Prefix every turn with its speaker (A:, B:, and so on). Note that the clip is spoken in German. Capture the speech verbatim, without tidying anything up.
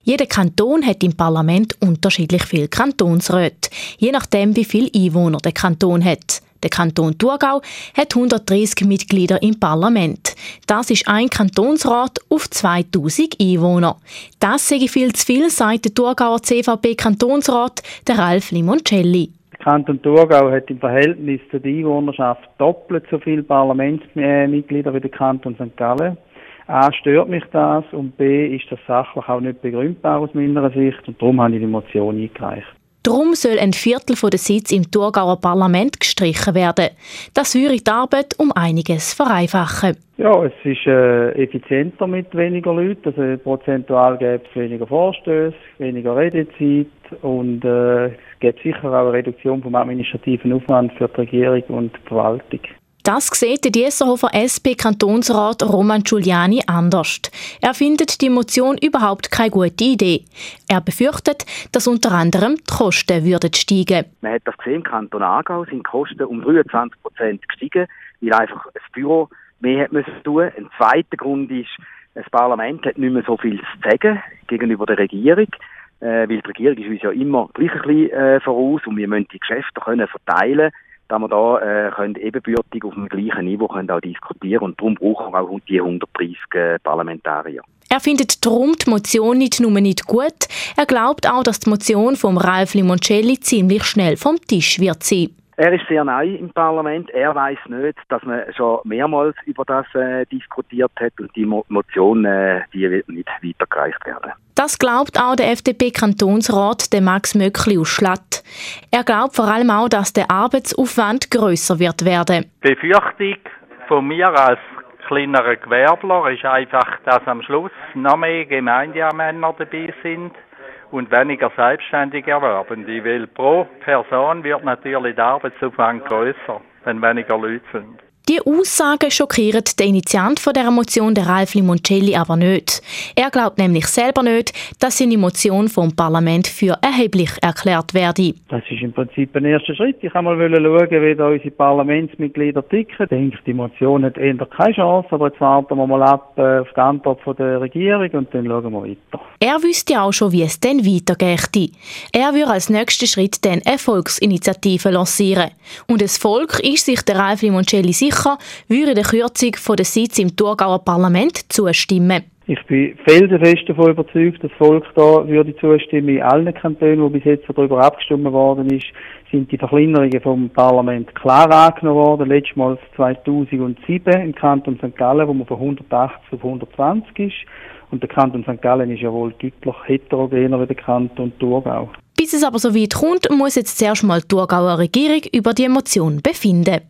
A: Jeder Kanton hat im Parlament unterschiedlich viele Kantonsräte, je nachdem wie viele Einwohner der Kanton hat. Der Kanton Thurgau hat hundertdreissig Mitglieder im Parlament. Das ist ein Kantonsrat auf zweitausend Einwohner. Das sei viel zu viel, sagt der Thurgauer C V P-Kantonsrat, der Ralf Limoncelli.
B: Der Kanton Thurgau hat im Verhältnis zur Einwohnerschaft doppelt so viele Parlamentsmitglieder wie der Kanton Sankt Gallen. A, stört mich das und B, ist das sachlich auch nicht begründbar aus meiner Sicht und darum habe ich die Motion eingereicht.
A: Darum soll ein Viertel der Sitze im Thurgauer Parlament gestrichen werden. Das würde die Arbeit um einiges vereinfachen.
B: Ja, es ist äh, effizienter mit weniger Leuten. Also prozentual gäbe es weniger Vorstöße, weniger Redezeit und äh, es gibt sicher auch eine Reduktion vom administrativen Aufwand für die Regierung und die Verwaltung.
A: Das sieht der Diesserhofer S P-Kantonsrat Roman Giuliani anders. Er findet die Motion überhaupt keine gute Idee. Er befürchtet, dass unter anderem die Kosten würden steigen.
C: Man hat das gesehen, im Kanton Aargau sind die Kosten um dreiundzwanzig Prozent gestiegen, weil einfach das Büro mehr hat müssen tun. Ein zweiter Grund ist, das Parlament hat nicht mehr so viel zu sagen gegenüber der Regierung, äh, weil die Regierung ist uns ja immer gleich ein bisschen äh, voraus und wir müssen die Geschäfte können verteilen, dass wir da äh, können ebenbürtig auf dem gleichen Niveau können auch diskutieren und darum brauchen wir auch die hundertdreissig äh, Parlamentarier.
A: Er findet darum die Motion nicht nur nicht gut, er glaubt auch, dass die Motion vom Ralf Limoncelli ziemlich schnell vom Tisch wird sein.
C: Er ist sehr neu im Parlament. Er weiß nicht, dass man schon mehrmals über das äh, diskutiert hat und die Mo- Motion äh, die wird nicht weitergereicht werden.
A: Das glaubt auch der F D P-Kantonsrat, der Max Möckli aus Schlatt. Er glaubt vor allem auch, dass der Arbeitsaufwand grösser wird werden.
D: Die Befürchtung von mir als kleinerer Gewerbler ist einfach, dass am Schluss noch mehr Gemeindeanmänner dabei sind und weniger selbstständig Erwerbende, weil pro Person wird natürlich der Arbeitsaufwand grösser, wenn weniger Leute sind.
A: Die Aussagen schockieren den Initiant von dieser Motion, der Ralf Limoncelli, aber nicht. Er glaubt nämlich selber nicht, dass seine Motion vom Parlament für erheblich erklärt werde.
B: Das ist im Prinzip ein erster Schritt. Ich wollte mal schauen, wie da unsere Parlamentsmitglieder ticken. Ich denke, die Motion hat eher keine Chance, aber jetzt warten wir mal ab äh, auf die Antwort von der Regierung und dann schauen wir weiter.
A: Er wüsste auch schon, wie es dann weitergeht. Er würde als nächsten Schritt dann eine Volksinitiative lancieren. Und das Volk ist sich der Ralf Limoncelli sicher, würde der Kürzung der Sitze im Thurgauer Parlament zustimmen.
B: Ich bin felsenfest davon überzeugt, dass das Volk da würde zustimmen. In allen Kantonen, wo bis jetzt darüber abgestimmt worden ist, sind die Verkleinerungen vom Parlament klar angenommen worden. Letztmals zweitausendsieben im Kanton Sankt Gallen, wo man von hundertachtzig auf hundertzwanzig ist. Und der Kanton Sankt Gallen ist ja wohl deutlich heterogener wie der Kanton Thurgau.
A: Bis es aber so weit kommt, muss jetzt zuerst mal die Thurgauer Regierung über die Motion befinden.